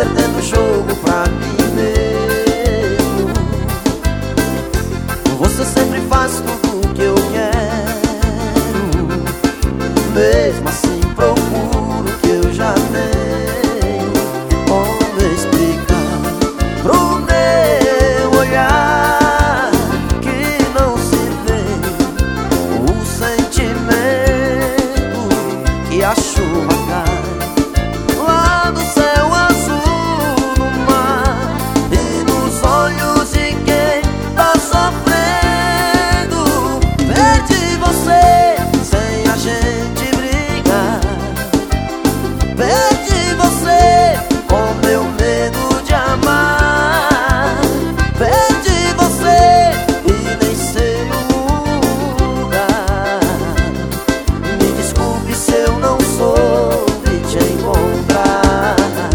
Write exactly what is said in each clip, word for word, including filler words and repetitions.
perdendo o jogo pra mim mesmo. Você sempre faz tudo o que eu quero, mesmo assim procuro o que eu já tenho. Como explicar pro meu olhar que não se vê o sentimento que a chuva cai lá do céu azul no mar e nos olhos de quem tá sofrendo. Perdi você sem a gente brigar, perdi você com meu medo de amar, perdi você e nem sei o lugar. Me desculpe se eu não soube te encontrar.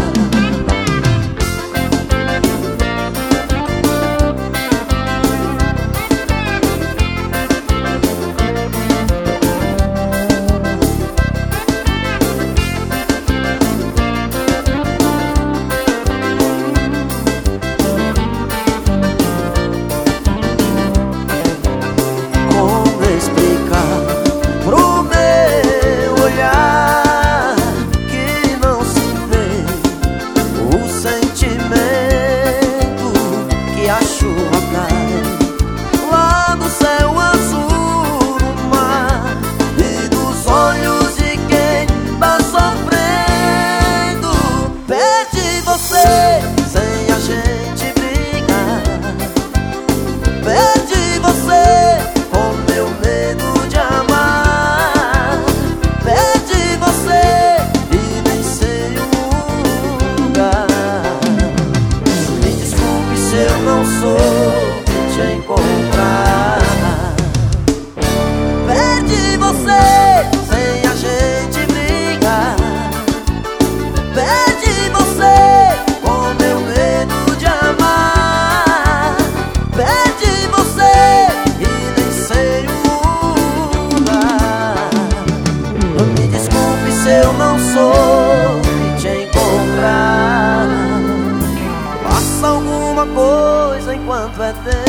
Como explicar pro meu olhar que não se vê o sentimento que a chuva cai lá do céu azul no mar e dos olhos de quem tá sofrendo. Perdi você sem a gente brigar, perdi você com meu medo de amar, perdi você e nem sei o lugar. Me desculpe se eu não soube te encontrar. Perdi você sem a gente brigar, perdi você com meu medo de amar, perdi você e nem sei o lugar. Me desculpe se eu não soube te encontrar. Faça alguma coisa enquanto é tempo,